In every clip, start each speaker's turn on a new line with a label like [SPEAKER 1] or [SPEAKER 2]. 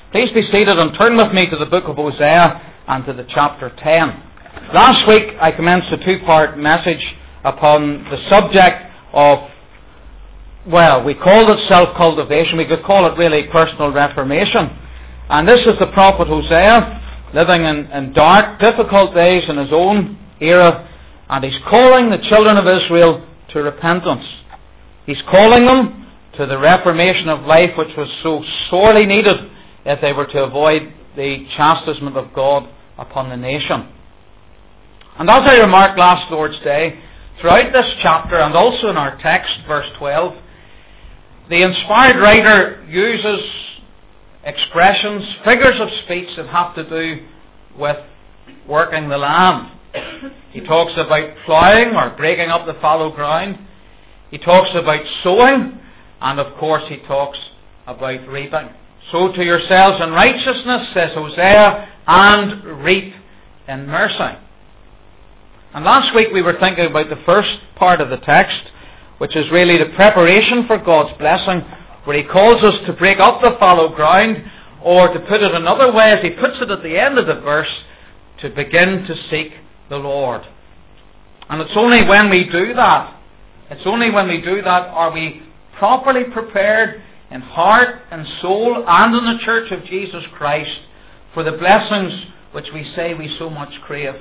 [SPEAKER 1] Please be seated and turn with me to the book of Hosea and to the chapter 10. Last week I commenced a two-part message upon the subject of, well, we called it self-cultivation. We could call it really personal reformation. And this is the prophet Hosea, living in dark, difficult days in his own era, and he's calling the children of Israel to repentance. He's calling them to the reformation of life which was so sorely needed if they were to avoid the chastisement of God upon the nation. And as I remarked last Lord's Day, throughout this chapter and also in our text, verse 12, the inspired writer uses expressions, figures of speech that have to do with working the land. He talks about ploughing or breaking up the fallow ground. He talks about sowing, and of course he talks about reaping. Sow to yourselves in righteousness, says Hosea, and reap in mercy. And last week we were thinking about the first part of the text, which is really the preparation for God's blessing, where he calls us to break up the fallow ground, or to put it another way, as he puts it at the end of the verse, to begin to seek the Lord. And it's only when we do that, are we properly prepared in heart and soul and in the church of Jesus Christ for the blessings which we say we so much crave.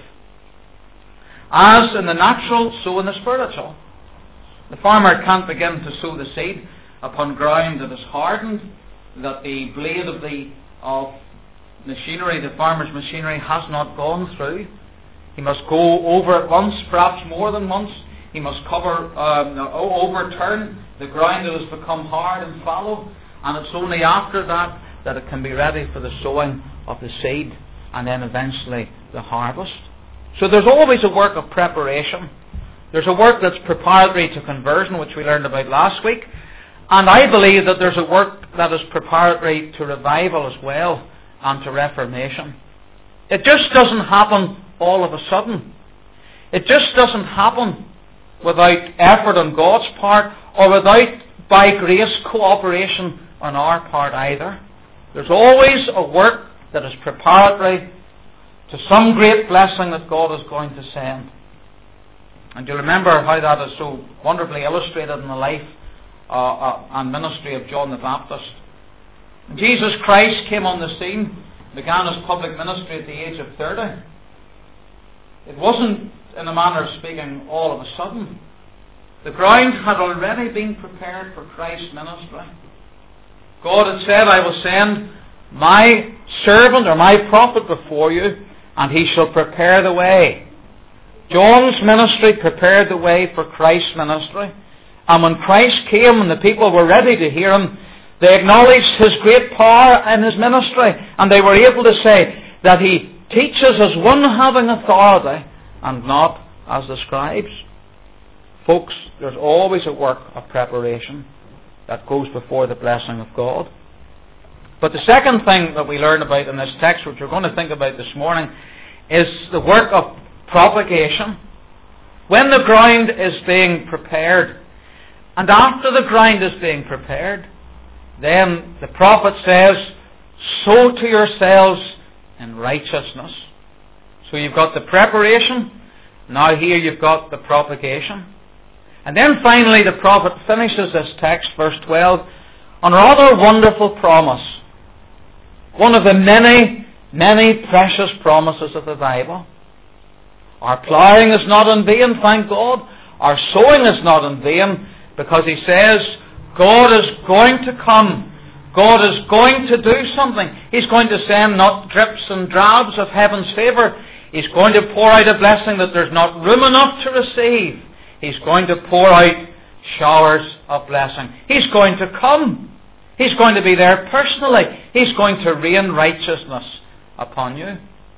[SPEAKER 1] As in the natural, so in the spiritual. The farmer can't begin to sow the seed upon ground that is hardened, that the blade of machinery, the farmer's machinery, has not gone through. He must go over it once, perhaps more than once. He must overturn the ground that has become hard and fallow, and it's only after that it can be ready for the sowing of the seed, and then eventually the harvest. So there's always a work of preparation. There's a work that's preparatory to conversion, which we learned about last week, and I believe that there's a work that is preparatory to revival as well, and to reformation. It just doesn't happen all of a sudden. It just doesn't happen without effort on God's part, or without, by grace, cooperation on our part either. There's always a work that is preparatory to some great blessing that God is going to send. And you'll remember how that is so wonderfully illustrated in the life and ministry of John the Baptist. When Jesus Christ came on the scene, began his public ministry at the age of 30. It wasn't, in a manner of speaking, all of a sudden. The ground had already been prepared for Christ's ministry. God had said, I will send my servant or my prophet before you, and he shall prepare the way. John's ministry prepared the way for Christ's ministry. And when Christ came and the people were ready to hear him, they acknowledged his great power in his ministry, and they were able to say that he teaches as one having authority and not as the scribes. Folks, there's always a work of preparation that goes before the blessing of God. But the second thing that we learn about in this text, which we're going to think about this morning, is the work of propagation. When the ground is being prepared, and after the ground is being prepared, then the prophet says, sow to yourselves in righteousness. So you've got the preparation, now here you've got the propagation. And then finally the prophet finishes this text, verse 12, on a rather wonderful promise. One of the many, many precious promises of the Bible. Our ploughing is not in vain, thank God. Our sowing is not in vain, because he says God is going to come. God is going to do something. He's going to send not drips and drabs of heaven's favour. He's going to pour out a blessing that there's not room enough to receive. He's going to pour out showers of blessing. He's going to come. He's going to be there personally. He's going to rain righteousness upon you.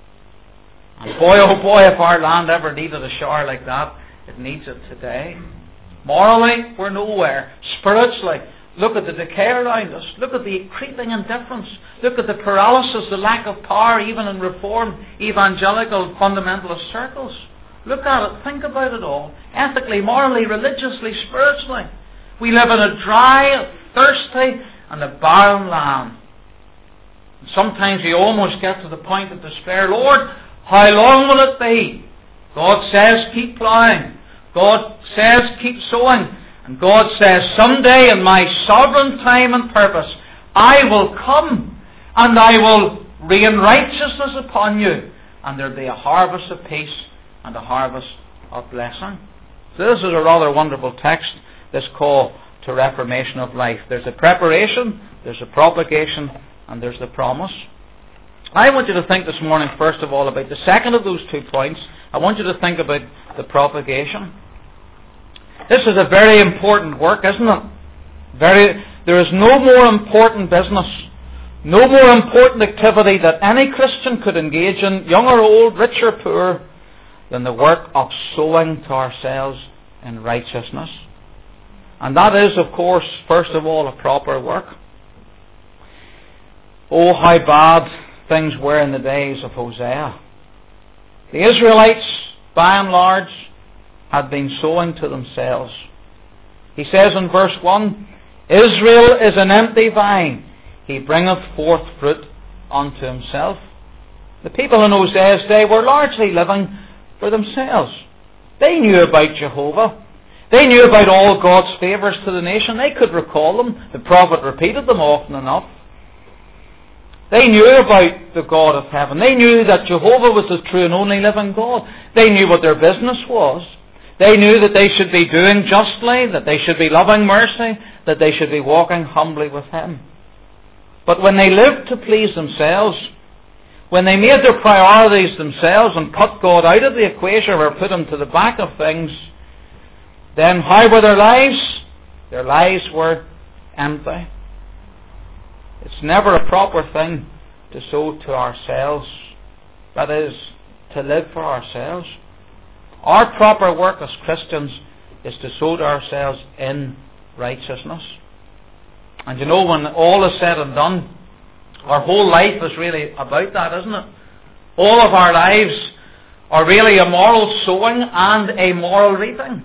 [SPEAKER 1] And boy, oh boy, if our land ever needed a shower like that, it needs it today. Morally, we're nowhere. Spiritually, look at the decay around us. Look at the creeping indifference. Look at the paralysis, the lack of power, even in reformed, evangelical, fundamentalist circles. Look at it. Think about it all. Ethically, morally, religiously, spiritually. We live in a dry, thirsty, and a barren land. sometimes we almost get to the point of despair. Lord, how long will it be? God says, keep plowing. God says, keep sowing. And God says, someday in my sovereign time and purpose, I will come and I will rain righteousness upon you. And there'll be a harvest of peace and a harvest of blessing. So this is a rather wonderful text, this call to reformation of life. There's a preparation, there's a propagation, and there's the promise. I want you to think this morning, first of all, about the second of those 2 points. I want you to think about the propagation. This is a very important work, isn't it? There is no more important business, no more important activity that any Christian could engage in, young or old, rich or poor, than the work of sowing to ourselves in righteousness. And that is, of course, first of all, a proper work. Oh, how bad things were in the days of Hosea. The Israelites, by and large, had been sowing to themselves. He says in verse 1, Israel is an empty vine, he bringeth forth fruit unto himself. The people in Hosea's day were largely living for themselves. They knew about Jehovah. They knew about all God's favours to the nation. They could recall them. The prophet repeated them often enough. They knew about the God of heaven. They knew that Jehovah was the true and only living God. They knew what their business was. They knew that they should be doing justly, that they should be loving mercy, that they should be walking humbly with Him. But when they lived to please themselves, when they made their priorities themselves and cut God out of the equation or put Him to the back of things, then how were their lives? Their lives were empty. It's never a proper thing to sow to ourselves. That is, to live for ourselves. Our proper work as Christians is to sow to ourselves in righteousness. And you know, when all is said and done, our whole life is really about that, isn't it? All of our lives are really a moral sowing and a moral reaping.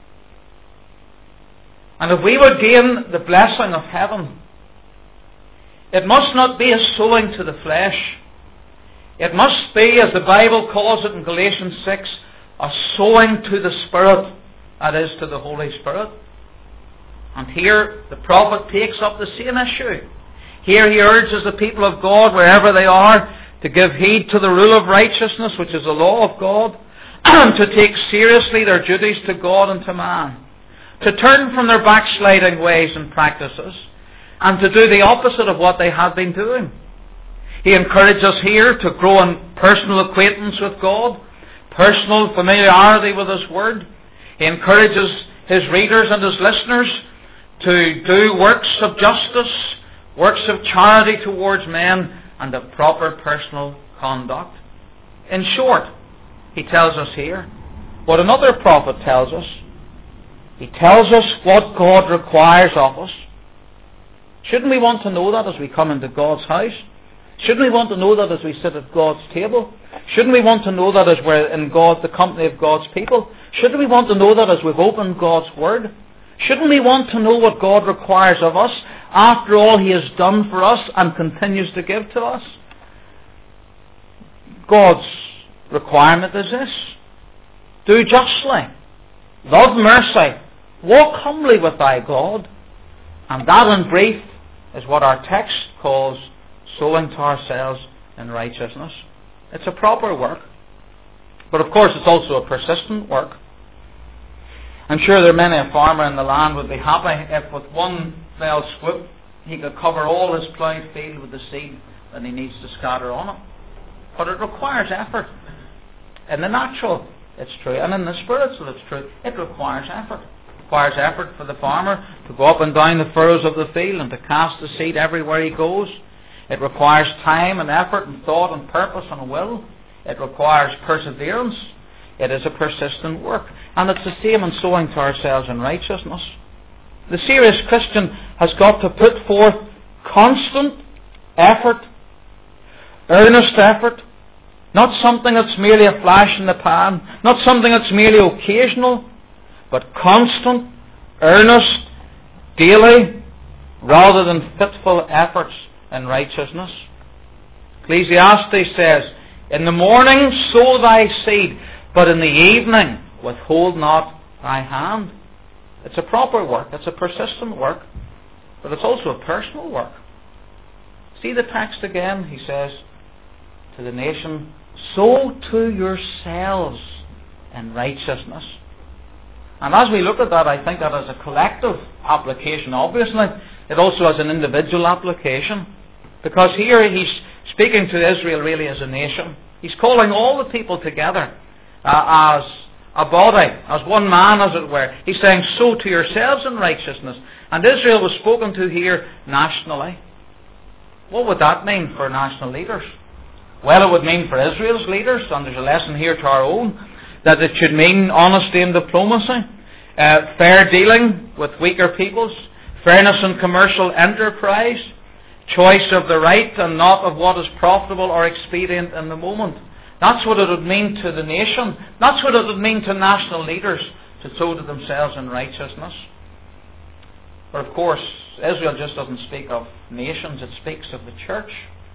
[SPEAKER 1] And if we would gain the blessing of heaven, it must not be a sowing to the flesh. It must be, as the Bible calls it in Galatians 6, a sowing to the Spirit, that is, to the Holy Spirit. And here the prophet takes up the same issue. Here he urges the people of God, wherever they are, to give heed to the rule of righteousness, which is the law of God, and to take seriously their duties to God and to man, to turn from their backsliding ways and practices, and to do the opposite of what they have been doing. He encourages us here to grow in personal acquaintance with God, personal familiarity with His Word. He encourages his readers and his listeners to do works of justice, works of charity towards men, and of proper personal conduct. In short, he tells us here what another prophet tells us. He tells us what God requires of us. Shouldn't we want to know that as we come into God's house? Shouldn't we want to know that as we sit at God's table? Shouldn't we want to know that as we're in the company of God's people? Shouldn't we want to know that as we've opened God's Word? Shouldn't we want to know what God requires of us after all He has done for us and continues to give to us? God's requirement is this: do justly, love mercy, walk humbly with thy God. And that, in brief, is what our text calls sowing to ourselves in righteousness. It's a proper work. But of course it's also a persistent work. I'm sure there are many a farmer in the land would be happy if with one fell swoop he could cover all his ploughed field with the seed that he needs to scatter on it. But it requires effort. In the natural, it's true, and in the spiritual, it's true. It requires effort. It requires effort for the farmer to go up and down the furrows of the field and to cast the seed everywhere he goes. It requires time and effort and thought and purpose and will. It requires perseverance. It is a persistent work. And it's the same in sowing to ourselves in righteousness. The serious Christian has got to put forth constant effort, earnest effort, not something that's merely a flash in the pan, not something that's merely occasional, but constant, earnest, daily, rather than fitful efforts in righteousness. Ecclesiastes says, in the morning sow thy seed, but in the evening withhold not thy hand. It's a proper work, it's a persistent work, but it's also a personal work. See the text again, he says to the nation, sow to yourselves in righteousness. And as we look at that, I think that as a collective application, obviously, it also has an individual application. Because here he's speaking to Israel really as a nation. He's calling all the people together as a body, as one man, as it were. He's saying, sow to yourselves in righteousness. And Israel was spoken to here nationally. What would that mean for national leaders? Well, it would mean for Israel's leaders, and there's a lesson here to our own, that it should mean honesty and diplomacy, fair dealing with weaker peoples, fairness in commercial enterprise, choice of the right and not of what is profitable or expedient in the moment. That's what it would mean to the nation. That's what it would mean to national leaders, to sow to themselves in righteousness. But of course, Israel just doesn't speak of nations, it speaks of the church.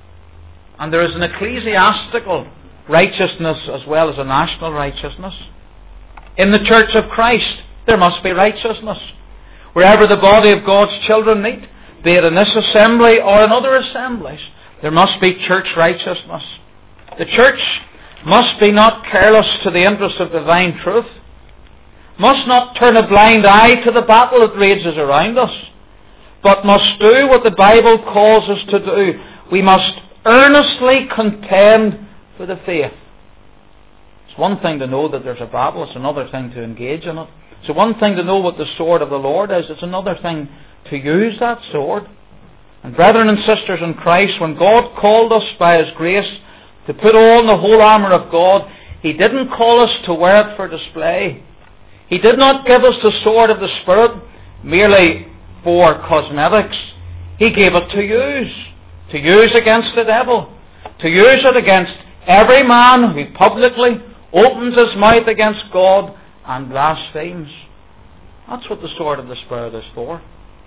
[SPEAKER 1] And there is an ecclesiastical righteousness as well as a national righteousness. In the church of Christ, there must be righteousness. Wherever the body of God's children meet, be it in this assembly or in other assemblies, there must be church righteousness. The church must be not careless to the interests of divine truth, must not turn a blind eye to the battle that rages around us, but must do what the Bible calls us to do. We must earnestly contend for the faith. It's one thing to know that there's a battle, it's another thing to engage in it. It's one thing to know what the sword of the Lord is, it's another thing to use that sword. And brethren and sisters in Christ, when God called us by His grace to put on the whole armour of God, He didn't call us to wear it for display. He did not give us the sword of the Spirit merely for cosmetics. He gave it to use against the devil, to use it against every man who publicly opens his mouth against God and blasphemes. That's what the sword of the Spirit is for.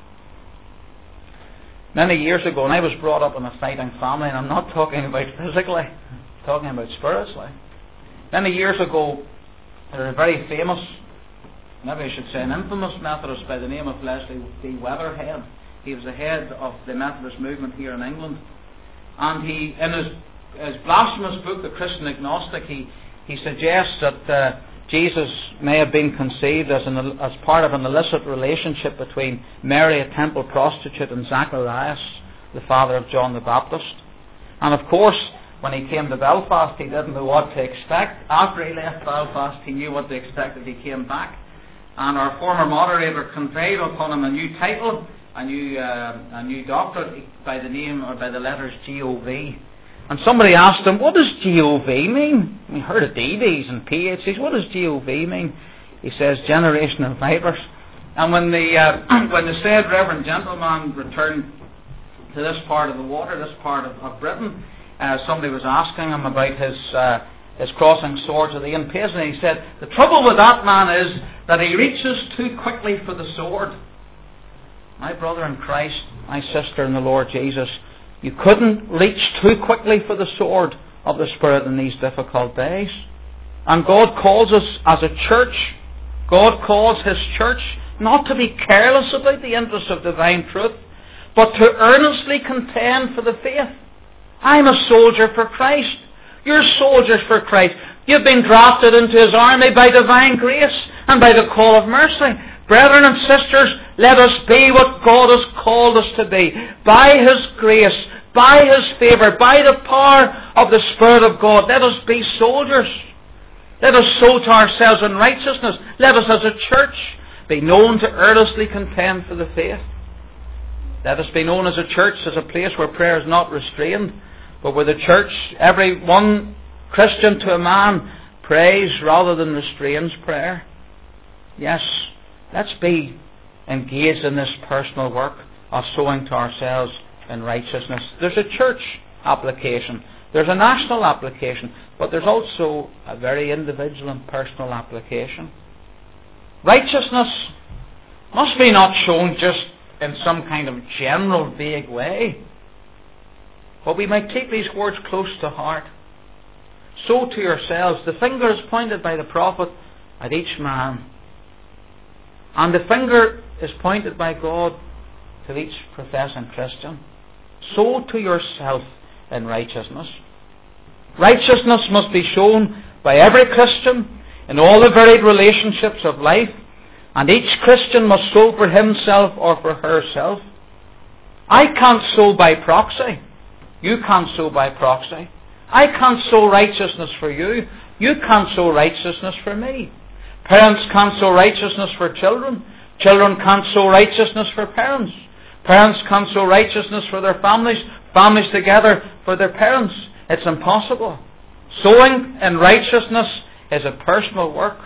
[SPEAKER 1] Many years ago, and I was brought up in a fighting family, and I'm not talking about physically, I'm talking about spiritually. Many years ago, there was a very famous, maybe I should say an infamous Methodist by the name of Leslie D. Weatherhead. He was the head of the Methodist movement here in England. And he, in his blasphemous book, The Christian Agnostic, he suggests that Jesus may have been conceived as part of an illicit relationship between Mary, a temple prostitute, and Zacharias, the father of John the Baptist. And of course, when he came to Belfast, he didn't know what to expect. After he left Belfast, he knew what to expect if he came back. And our former moderator conveyed upon him a new title, a new doctorate by the name or by the letters G.O.V. And somebody asked him, what does G.O.V. mean? We heard of DDs and PhDs. What does G.O.V. mean? He says, generation of vipers. And when the said Reverend gentleman returned to this part of the water, this part of Britain, somebody was asking him about his crossing swords of the Ian Payson, and he said, the trouble with that man is that he reaches too quickly for the sword. My brother in Christ, my sister in the Lord Jesus, you couldn't reach too quickly for the sword of the Spirit in these difficult days. And God calls us as a church, God calls His church not to be careless about the interests of divine truth, but to earnestly contend for the faith. I'm a soldier for Christ. You're soldiers for Christ. You've been drafted into His army by divine grace and by the call of mercy. Brethren and sisters, let us be what God has called us to be. By His grace, by His favour, by the power of the Spirit of God, let us be soldiers. Let us sow to ourselves in righteousness. Let us as a church be known to earnestly contend for the faith. Let us be known as a church, as a place where prayer is not restrained, but where the church, every one Christian to a man, prays rather than restrains prayer. Yes, let's be engaged in this personal work of sowing to ourselves in righteousness. There's a church application, there's a national application, but there's also a very individual and personal application. Righteousness must be not shown just in some kind of general vague way. But we might take these words close to heart. Sow to yourselves. The finger is pointed by the prophet at each man. And the finger is pointed by God to each professing Christian. Sow to yourself in righteousness. Righteousness must be shown by every Christian in all the varied relationships of life, and each Christian must sow for himself or for herself. I can't sow by proxy. You can't sow by proxy. I can't sow righteousness for you. You can't sow righteousness for me. Parents can't sow righteousness for children. Children can't sow righteousness for parents. Parents can't sow righteousness for their families. Families together for their parents. It's impossible. Sowing in righteousness is a personal work.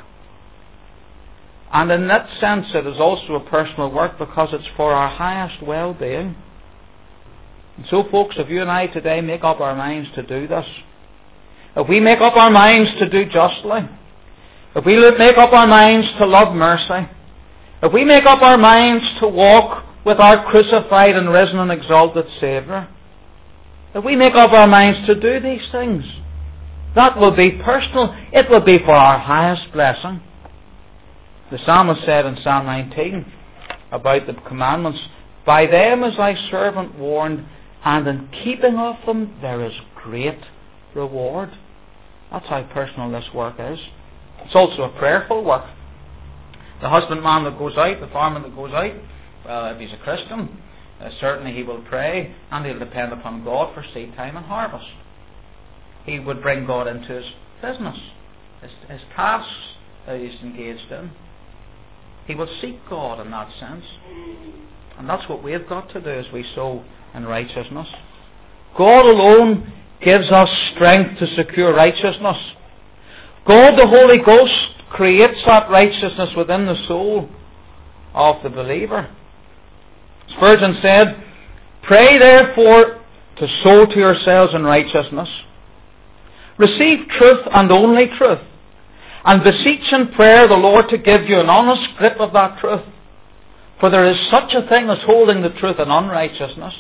[SPEAKER 1] And in that sense it is also a personal work because it's for our highest well-being. And so folks, if you and I today make up our minds to do this, if we make up our minds to do justly, if we make up our minds to love mercy, if we make up our minds to walk with our crucified and risen and exalted Saviour, if we make up our minds to do these things, that will be personal. It will be for our highest blessing. The psalmist said in Psalm 19 about the commandments, "By them is thy servant warned, and in keeping of them there is great reward." That's how personal this work is. It's also a prayerful work. The husbandman that goes out, the farmer that goes out, well, if he's a Christian, certainly he will pray and he'll depend upon God for seed time and harvest. He would bring God into his business, his tasks that he's engaged in. He will seek God in that sense. And that's what we've got to do as we sow in righteousness. God alone gives us strength to secure righteousness. God, the Holy Ghost, creates that righteousness within the soul of the believer. Spurgeon said, "Pray therefore to sow to yourselves in righteousness. Receive truth and only truth, and beseech in prayer the Lord to give you an honest grip of that truth. For there is such a thing as holding the truth in unrighteousness.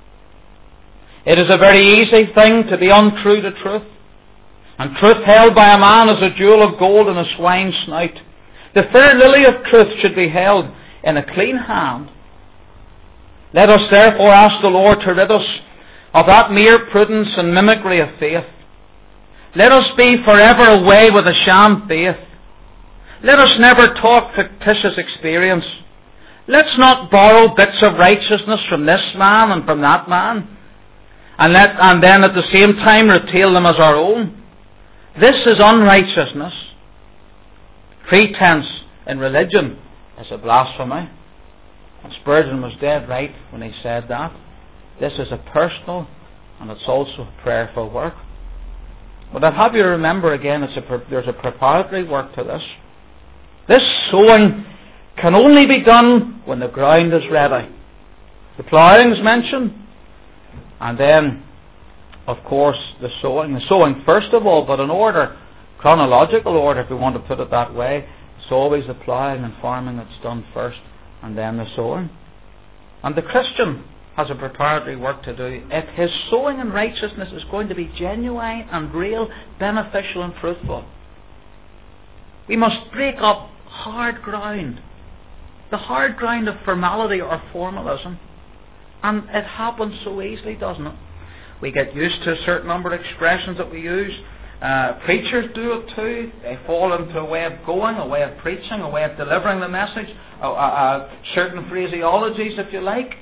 [SPEAKER 1] It is a very easy thing to be untrue to truth, and truth held by a man is a jewel of gold in a swine's snout. The fair lily of truth should be held in a clean hand. Let us therefore ask the Lord to rid us of that mere prudence and mimicry of faith. Let us be forever away with a sham faith. Let us never talk fictitious experience. Let's not borrow bits of righteousness from this man and from that man, and then at the same time retail them as our own. This is unrighteousness. Pretense in religion is a blasphemy. And Spurgeon was dead right when he said that. This is a personal and it's also a prayerful work. But I'd have you remember again, there's a preparatory work to this. This sowing can only be done when the ground is ready. The ploughing is mentioned, and then, of course, the sowing. The sowing first of all, but in order, chronological order, if we want to put it that way. It's always the ploughing and farming that's done first, and then the sowing. And the Christian has a preparatory work to do. If his sowing in righteousness is going to be genuine and real, beneficial and fruitful, we must break up hard ground. The hard ground of formality or formalism. And it happens so easily, doesn't it? We get used to a certain number of expressions that we use. Preachers do it too. They fall into a way of going, a way of preaching, a way of delivering the message, certain phraseologies, if you like.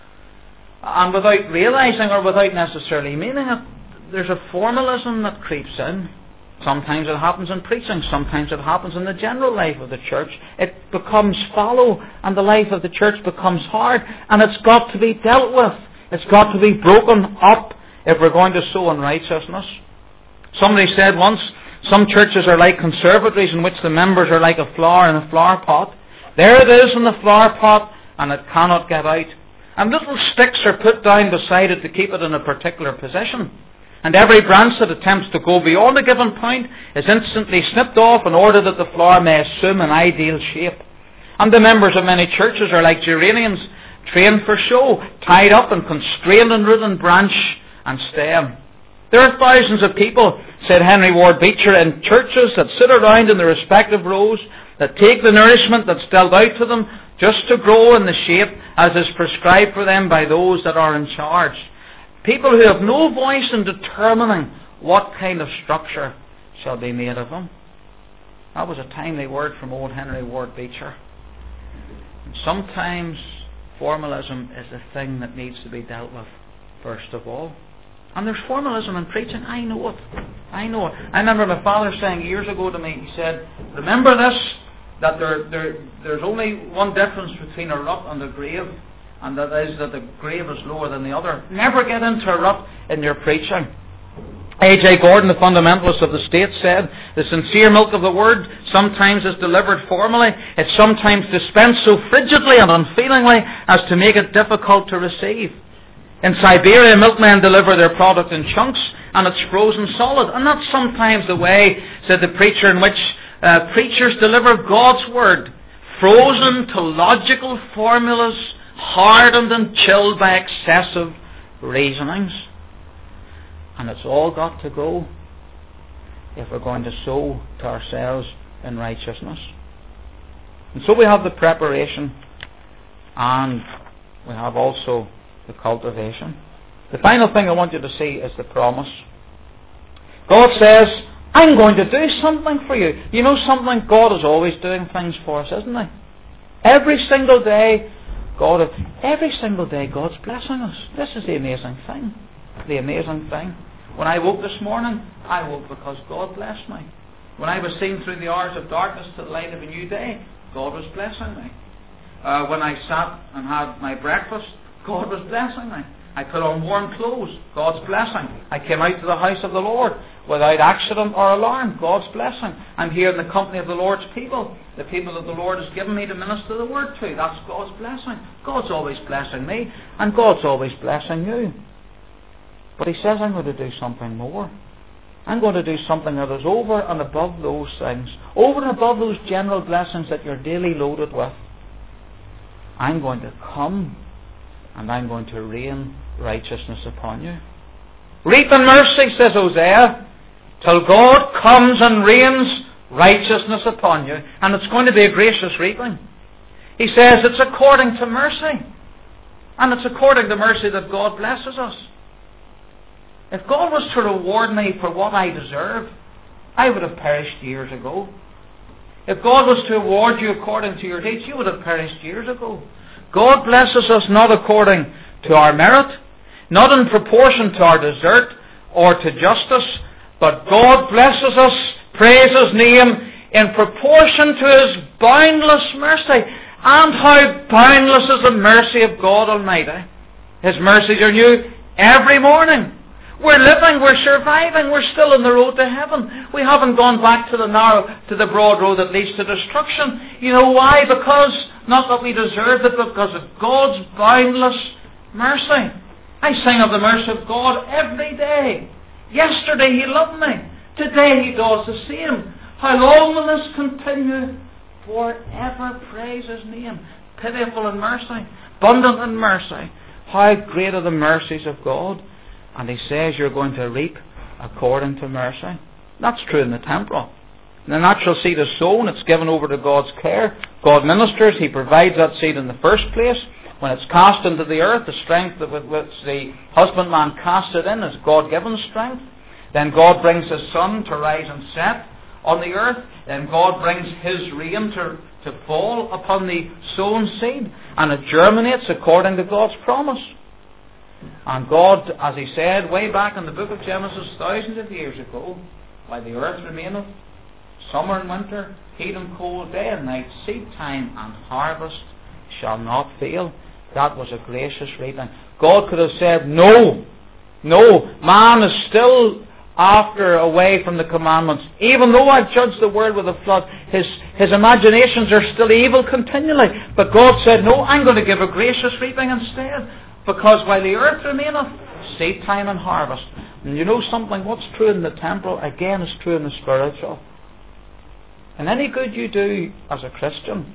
[SPEAKER 1] And without realising or without necessarily meaning it, there's a formalism that creeps in. Sometimes it happens in preaching, sometimes it happens in the general life of the church. It becomes fallow and the life of the church becomes hard, and it's got to be dealt with. It's got to be broken up if we're going to sow in righteousness. Somebody said once, some churches are like conservatories in which the members are like a flower in a flower pot. There it is in the flower pot and it cannot get out. And little sticks are put down beside it to keep it in a particular position. And every branch that attempts to go beyond a given point is instantly snipped off in order that the flower may assume an ideal shape. And the members of many churches are like geraniums, trained for show, tied up and constrained in root and branch, and STEM. There are thousands of people, said Henry Ward Beecher, in churches that sit around in their respective rows, that take the nourishment that's dealt out to them just to grow in the shape as is prescribed for them by those that are in charge. People who have no voice in determining what kind of structure shall be made of them. That was a timely word from old Henry Ward Beecher. And sometimes formalism is the thing that needs to be dealt with first of all. And there's formalism in preaching. I know it. I remember my father saying years ago to me, he said, remember this, that there's only one difference between a rut and a grave, and that is that the grave is lower than the other. Never get into a rut in your preaching. A.J. Gordon, the fundamentalist of the state, said, the sincere milk of the word sometimes is delivered formally. It's sometimes dispensed so frigidly and unfeelingly as to make it difficult to receive. In Siberia, milkmen deliver their product in chunks, and it's frozen solid. And that's sometimes the way, said the preacher, in which preachers deliver God's word, frozen to logical formulas, hardened and chilled by excessive reasonings. And it's all got to go if we're going to sow to ourselves in righteousness. And so we have the preparation, and we have also the cultivation. The final thing I want you to see is the promise. God says, I'm going to do something for you. You know something? God is always doing things for us, isn't He? Every single day, God's blessing us. This is the amazing thing. The amazing thing. When I woke this morning, I woke because God blessed me. When I was seen through the hours of darkness to the light of a new day, God was blessing me. When I sat and had my breakfast, God was blessing me. I put on warm clothes, God's blessing. I came out to the house of the Lord without accident or alarm, God's blessing. I'm here in the company of the Lord's people, the people that the Lord has given me to minister the word to. That's God's blessing. God's always blessing me, and God's always blessing you. But He says, I'm going to do something more. I'm going to do something that is over and above those things, over and above those general blessings that you're daily loaded with. I'm going to come, and I'm going to rain righteousness upon you. Reap in mercy, says Hosea, till God comes and rains righteousness upon you. And it's going to be a gracious reaping. He says it's according to mercy. And it's according to mercy that God blesses us. If God was to reward me for what I deserve, I would have perished years ago. If God was to reward you according to your deeds, you would have perished years ago. God blesses us not according to our merit, not in proportion to our desert or to justice, but God blesses us, praise His name, in proportion to His boundless mercy. And how boundless is the mercy of God Almighty. His mercies are new every morning. We're living, we're surviving, we're still on the road to heaven. We haven't gone back to the broad road that leads to destruction. You know why? Because, not that we deserve it, but because of God's boundless mercy. I sing of the mercy of God every day. Yesterday He loved me. Today He does the same. How long will this continue? Forever praise His name. Pitiful in mercy, abundant in mercy. How great are the mercies of God. And He says you're going to reap according to mercy. That's true in the temporal. The natural seed is sown, it's given over to God's care. God ministers, He provides that seed in the first place. When it's cast into the earth, the strength with which the husbandman casts it in is God-given strength. Then God brings His sun to rise and set on the earth. Then God brings His rain to fall upon the sown seed. And it germinates according to God's promise. And God, as He said way back in the book of Genesis thousands of years ago, while the earth remaineth, summer and winter, heat and cold, day and night, seed time and harvest shall not fail. That was a gracious reaping. God could have said, no, man is still away from the commandments. Even though I've judged the world with a flood, his imaginations are still evil continually. But God said, no, I'm going to give a gracious reaping instead. Because while the earth remaineth, seed time and harvest. And you know something, what's true in the temporal, again is true in the spiritual. And any good you do as a Christian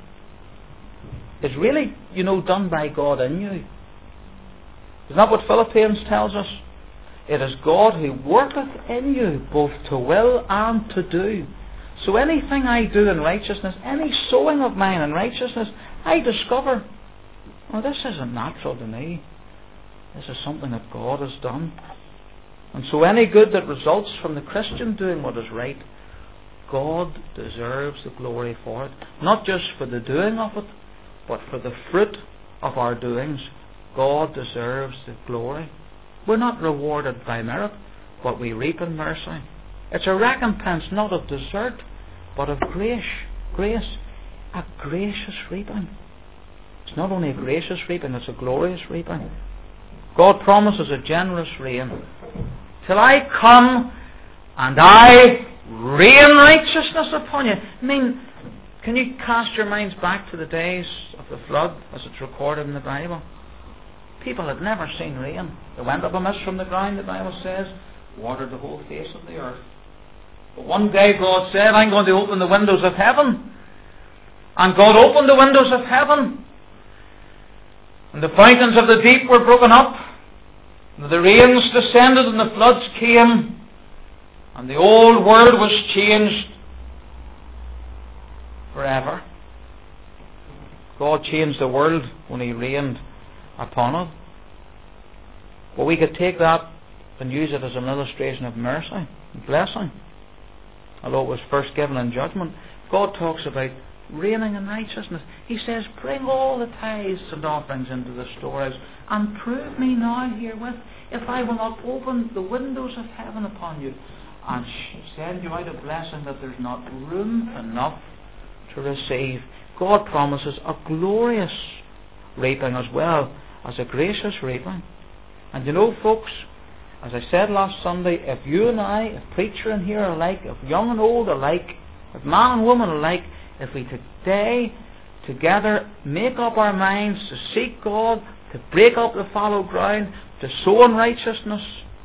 [SPEAKER 1] is really, done by God in you. Isn't that what Philippians tells us? It is God who worketh in you both to will and to do. So anything I do in righteousness, any sowing of mine in righteousness, I discover, well, this isn't natural to me. This is something that God has done. And so any good that results from the Christian doing what is right, God deserves the glory for it. Not just for the doing of it, but for the fruit of our doings. God deserves the glory. We're not rewarded by merit, but we reap in mercy. It's a recompense not of desert, but of grace. Grace. A gracious reaping. It's not only a gracious reaping, it's a glorious reaping. God promises a generous rain. Till I come and I rain righteousness upon you. I mean, can you cast your minds back to the days of the flood as it's recorded in the Bible? People had never seen rain. There went up a mist from the ground, the Bible says, watered the whole face of the earth. But one day God said, I'm going to open the windows of heaven. And God opened the windows of heaven. And the fountains of the deep were broken up. And the rains descended and the floods came. And the old world was changed forever. God changed the world when He rained upon it. But we could take that and use it as an illustration of mercy and blessing. Although it was first given in judgment, God talks about reigning in righteousness. He says, bring all the tithes and offerings into the storehouse, and prove me now herewith if I will not open the windows of heaven upon you and send you out a blessing that there's not room enough to receive. God promises a glorious reaping as well as a gracious reaping. And you know, folks, as I said last Sunday, if you and I, if preacher and here alike, if young and old alike, if man and woman alike, if we today together make up our minds to seek God, to break up the fallow ground, to sow in righteousness,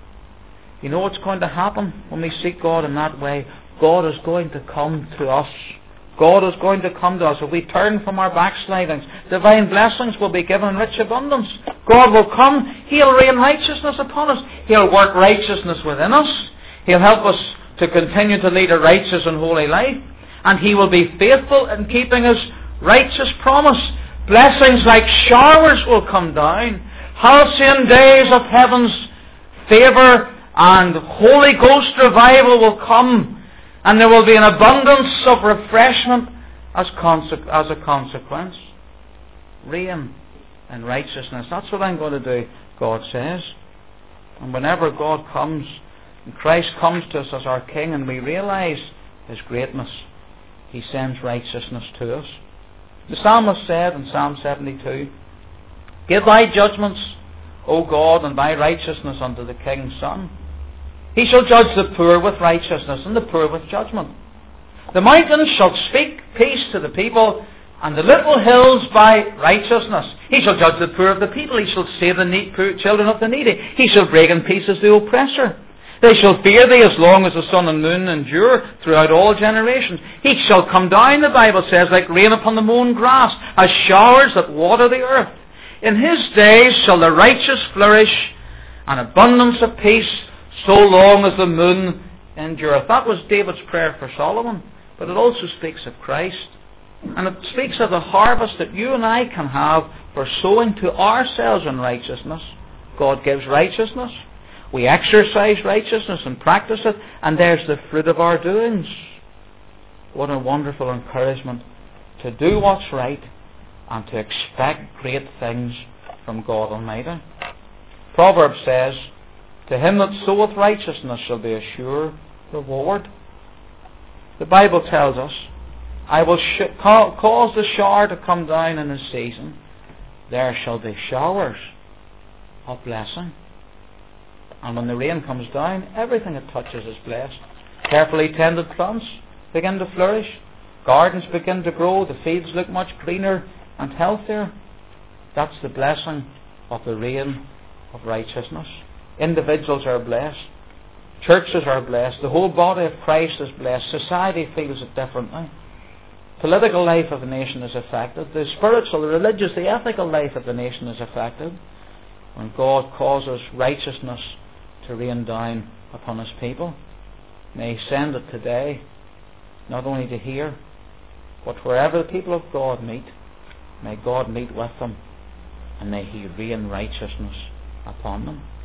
[SPEAKER 1] you know what's going to happen when we seek God in that way? God is going to come to us. God is going to come to us. If we turn from our backslidings, divine blessings will be given in rich abundance. God will come. He'll rain righteousness upon us. He'll work righteousness within us. He'll help us to continue to lead a righteous and holy life. And He will be faithful in keeping His righteous promise. Blessings like showers will come down. Halcyon days of heaven's favour and Holy Ghost revival will come. And there will be an abundance of refreshment as a consequence. Rain and righteousness. That's what I'm going to do, God says. And whenever God comes, and Christ comes to us as our King, and we realize His greatness, He sends righteousness to us. The psalmist said in Psalm 72, give thy judgments, O God, and thy righteousness unto the King's Son. He shall judge the poor with righteousness and the poor with judgment. The mountains shall speak peace to the people, and the little hills by righteousness. He shall judge the poor of the people. He shall save the children of the needy. He shall break in pieces the oppressor. They shall fear thee as long as the sun and moon endure throughout all generations. He shall come down, the Bible says, like rain upon the mown grass, as showers that water the earth. In His days shall the righteous flourish, an abundance of peace, so long as the moon endureth. That was David's prayer for Solomon. But it also speaks of Christ. And it speaks of the harvest that you and I can have for sowing to ourselves in righteousness. God gives righteousness. We exercise righteousness and practice it. And there's the fruit of our doings. What a wonderful encouragement to do what's right and to expect great things from God Almighty. Proverbs says, to him that soweth righteousness shall be a sure reward. The Bible tells us, I will cause the shower to come down in his season. There shall be showers of blessing. And when the rain comes down, everything it touches is blessed. Carefully tended plants begin to flourish. Gardens begin to grow. The fields look much greener and healthier. That's the blessing of the rain of righteousness. Individuals are blessed. Churches are blessed. The whole body of Christ is blessed. Society feels it differently. Political life of the nation is affected. The spiritual, the religious, the ethical life of the nation is affected when God causes righteousness to rain down upon His people. May He send it today, not only to hear, but wherever the people of God meet, may God meet with them, and may He rain righteousness upon them.